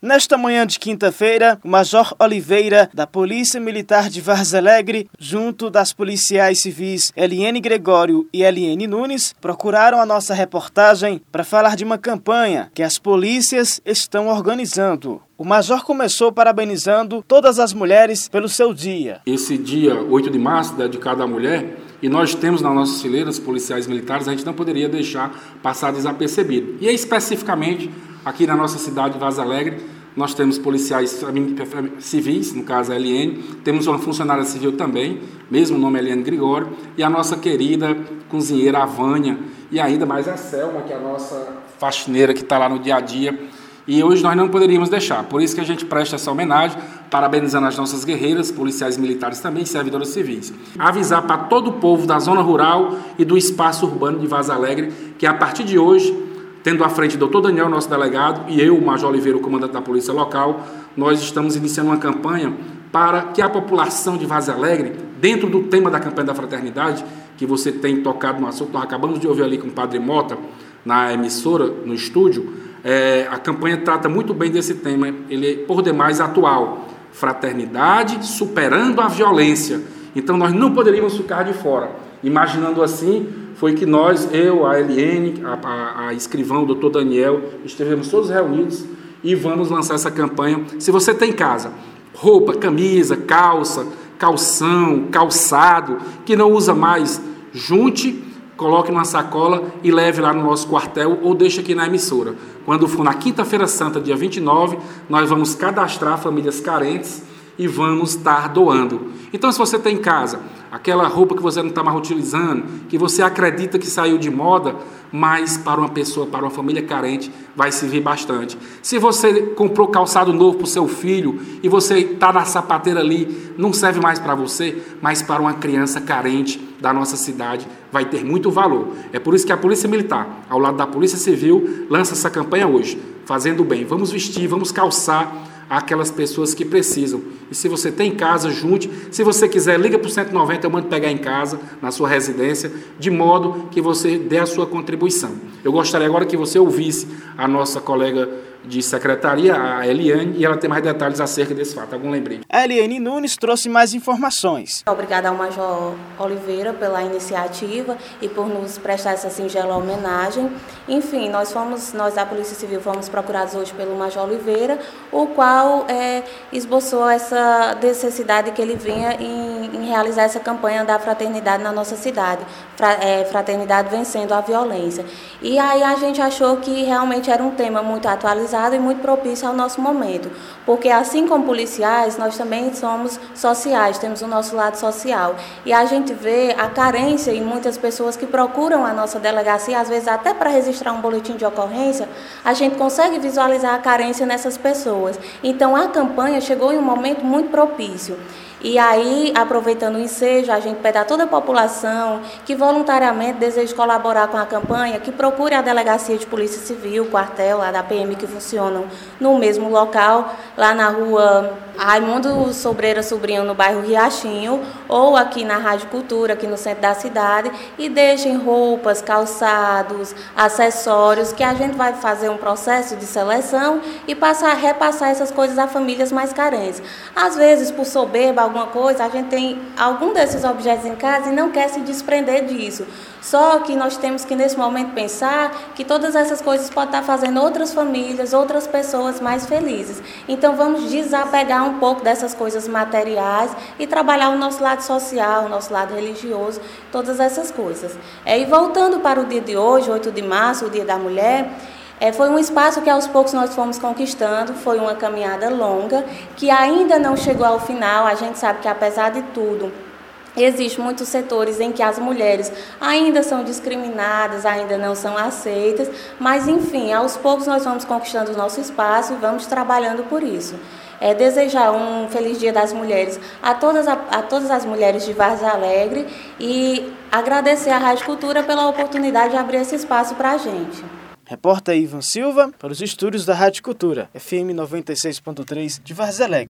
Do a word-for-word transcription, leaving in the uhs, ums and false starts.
Nesta manhã de quinta-feira, o Major Oliveira, da Polícia Militar de Várzea Alegre, junto das policiais civis Eliene Gregório e Eliene Nunes, procuraram a nossa reportagem para falar de uma campanha que as polícias estão organizando. O Major começou parabenizando todas as mulheres pelo seu dia. Esse dia, oito de março, dedicado à mulher, e nós temos nas nossas fileiras policiais militares, a gente não poderia deixar passar desapercebido. E especificamente, aqui na nossa cidade de Várzea Alegre, nós temos policiais civis, no caso a Eliene, temos uma funcionária civil também, mesmo nome Eliene Gregório, e a nossa querida cozinheira, a Vânia, e ainda mais a Selma, que é a nossa faxineira que está lá no dia a dia. E hoje nós não poderíamos deixar, por isso que a gente presta essa homenagem, parabenizando as nossas guerreiras, policiais militares também, servidoras civis. Avisar para todo o povo da zona rural e do espaço urbano de Várzea Alegre, que a partir de hoje, tendo à frente o doutor Daniel, nosso delegado, e eu, o Major Oliveira, o comandante da Polícia Local, nós estamos iniciando uma campanha para que a população de Várzea Alegre, dentro do tema da campanha da fraternidade, que você tem tocado no assunto, nós acabamos de ouvir ali com o Padre Mota, na emissora, no estúdio, é, a campanha trata muito bem desse tema, ele é por demais atual. Fraternidade superando a violência. Então nós não poderíamos ficar de fora. Imaginando assim, foi que nós, eu, a Eliene, a, a, a escrivão, o doutor Daniel, estivemos todos reunidos e vamos lançar essa campanha. Se você tem em casa roupa, camisa, calça, calção, calçado, que não usa mais, junte, coloque numa sacola e leve lá no nosso quartel ou deixe aqui na emissora. Quando for na quinta-feira santa, dia vinte e nove, nós vamos cadastrar famílias carentes e vamos estar doando. Então, se você tem em casa aquela roupa que você não está mais utilizando, que você acredita que saiu de moda, mas para uma pessoa, para uma família carente, vai servir bastante. Se você comprou calçado novo para o seu filho e você está na sapateira ali, não serve mais para você, mas para uma criança carente da nossa cidade, vai ter muito valor. É por isso que a Polícia Militar, ao lado da Polícia Civil, lança essa campanha hoje, fazendo bem. Vamos vestir, vamos calçar aquelas pessoas que precisam. E se você tem em casa, junte. Se você quiser, liga para o cento e noventa, eu mando pegar em casa, na sua residência, de modo que você dê a sua contribuição. Eu gostaria agora que você ouvisse a nossa colega de secretaria, a Eliane, e ela tem mais detalhes acerca desse fato. Algum lembrete? A Eliene Nunes trouxe mais informações. Obrigada ao Major Oliveira pela iniciativa e por nos prestar essa singela homenagem. Enfim, nós fomos, nós da Polícia Civil fomos procurados hoje pelo Major Oliveira, o qual é, esboçou essa necessidade que ele vinha em, em realizar essa campanha da fraternidade na nossa cidade, Fra, é, fraternidade vencendo a violência. E aí a gente achou que realmente era um tema muito atualizado e muito propício ao nosso momento, porque assim como policiais, nós também somos sociais, temos o nosso lado social, e a gente vê a carência em muitas pessoas que procuram a nossa delegacia, às vezes até para registrar um boletim de ocorrência, a gente consegue visualizar a carência nessas pessoas. Então a campanha chegou em um momento muito propício. E aí, aproveitando o ensejo, a gente pede a toda a população que voluntariamente deseja colaborar com a campanha, que procure a Delegacia de Polícia Civil, o quartel lá da P M, que funcionam no mesmo local, lá na rua Raimundo Sobreira Sobrinho, no bairro Riachinho, ou aqui na Rádio Cultura, aqui no centro da cidade, e deixem roupas, calçados, acessórios, que a gente vai fazer um processo de seleção e passar, repassar essas coisas a famílias mais carentes. Às vezes, por soberba, alguma coisa, a gente tem algum desses objetos em casa e não quer se desprender disso. Só que nós temos que, nesse momento, pensar que todas essas coisas podem estar fazendo outras famílias, outras pessoas mais felizes. Então, vamos desapegar um pouco dessas coisas materiais e trabalhar o nosso lado social, o nosso lado religioso, todas essas coisas. É, e voltando para o dia de hoje, oito de março, o Dia da Mulher, É, foi um espaço que aos poucos nós fomos conquistando, foi uma caminhada longa, que ainda não chegou ao final. A gente sabe que, apesar de tudo, existem muitos setores em que as mulheres ainda são discriminadas, ainda não são aceitas, mas, enfim, aos poucos nós vamos conquistando o nosso espaço e vamos trabalhando por isso. É, desejar um feliz Dia das Mulheres a todas, a, a todas as mulheres de Várzea Alegre e agradecer à Rádio Cultura pela oportunidade de abrir esse espaço para a gente. Repórter Ivan Silva, para os estúdios da Rádio Cultura, F M noventa e seis ponto três de Várzea Alegre.